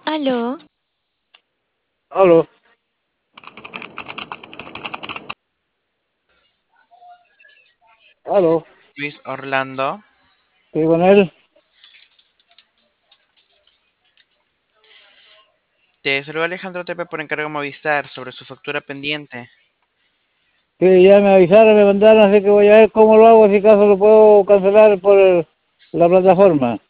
Aló, Aló, aló, Luis Orlando, estoy con él. te saluda Alejandro Tepe por encargo de Movistar sobre su factura pendiente. Sí, ya me avisaron, me mandaron, así que voy a ver cómo lo hago, si acaso lo puedo cancelar por la plataforma.